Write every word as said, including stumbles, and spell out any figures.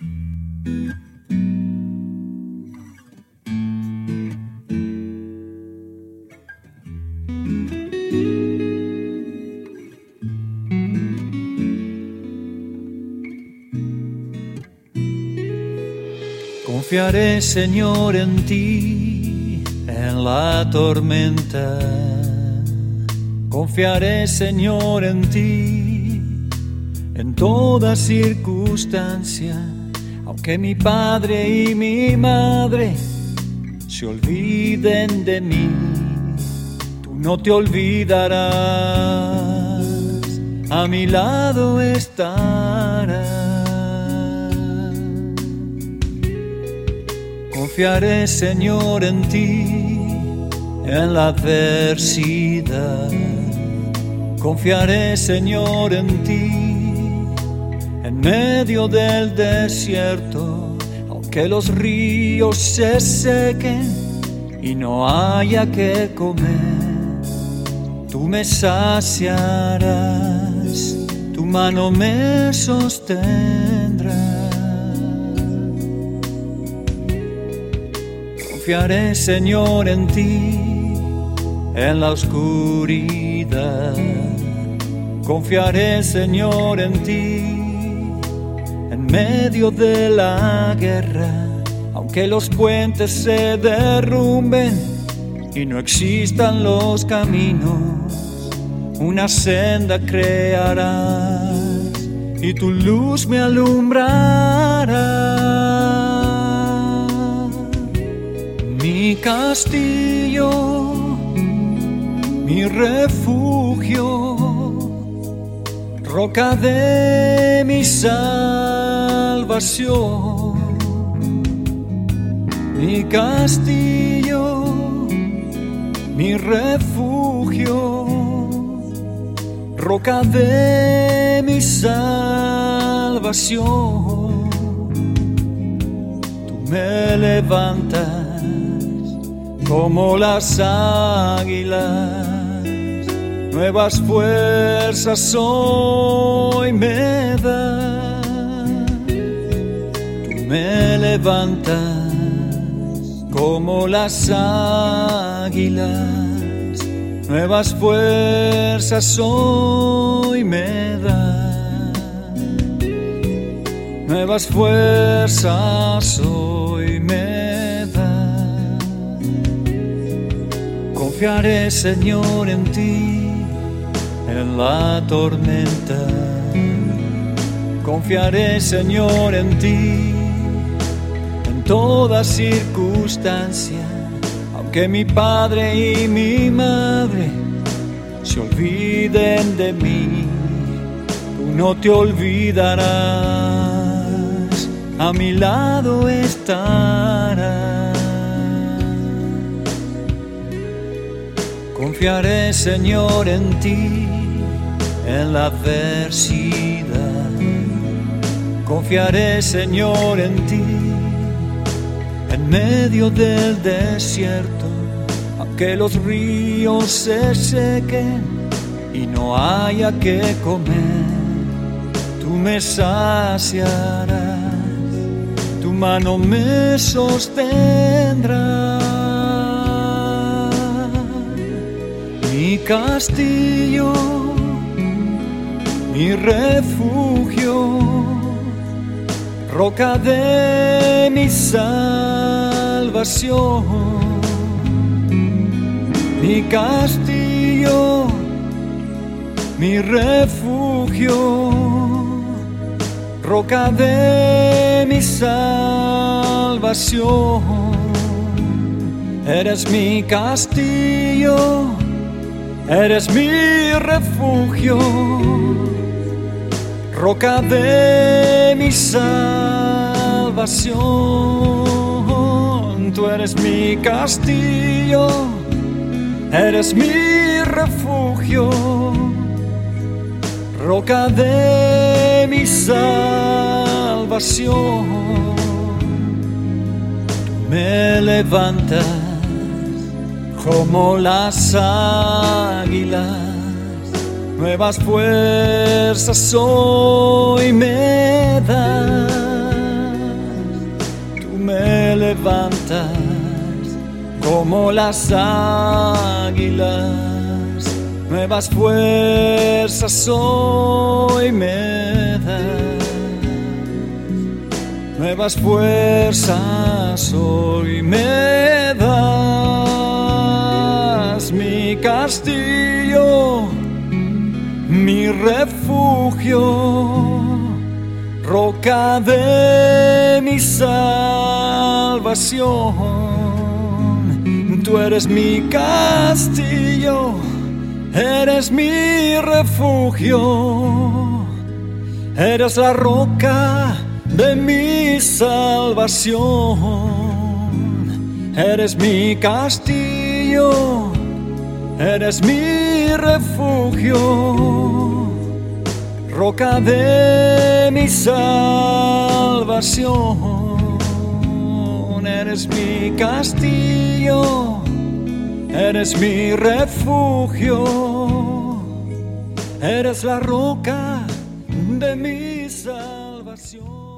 Confiaré, Señor, en ti en la tormenta. Confiaré, Señor, en ti en toda circunstancia. Aunque mi padre y mi madre se olviden de mí, tú no te olvidarás, a mi lado estarás. Confiaré, Señor, en ti en la adversidad. Confiaré, Señor, en ti en medio del desierto. Aunque los ríos se sequen y no haya que comer, tú me saciarás, tu mano me sostendrá. Confiaré, Señor, en ti en la oscuridad. Confiaré, Señor, en ti en medio de la guerra. Aunque los puentes se derrumben y no existan los caminos, una senda crearás y tu luz me alumbrará. Mi castillo, mi refugio, roca de mi salvación. Mi castillo, mi refugio, roca de mi salvación. Tú me levantas como las águilas, nuevas fuerzas hoy me das. Tú me levantas como las águilas, nuevas fuerzas hoy me das. Nuevas fuerzas hoy me das. Confiaré, Señor, en ti en la tormenta. Confiaré, Señor, en ti en toda circunstancia. Aunque mi padre y mi madre se olviden de mí, tú no te olvidarás, a mi lado estarás. Confiaré, Señor, en ti en la adversidad. Confiaré, Señor, en ti en medio del desierto. Aunque los ríos se sequen y no haya que comer, tú me saciarás, tu mano me sostendrá. Mi castillo, mi refugio, roca de mi salvación. Mi castillo, mi refugio, roca de mi salvación. Eres mi castillo, eres mi refugio, roca de mi salvación. Tú eres mi castillo, eres mi refugio, roca de mi salvación. Tú me levantas como las águilas, nuevas fuerzas hoy me das. como las águilas, nuevas fuerzas hoy me das, nuevas fuerzas hoy me das, mi castillo, mi refugio, roca de mi salvación. Tú eres mi castillo, eres mi refugio, eres la roca de mi salvación. Eres mi castillo, eres mi refugio, roca de mi salvación. Eres mi castillo, eres mi refugio, eres la roca de mi salvación.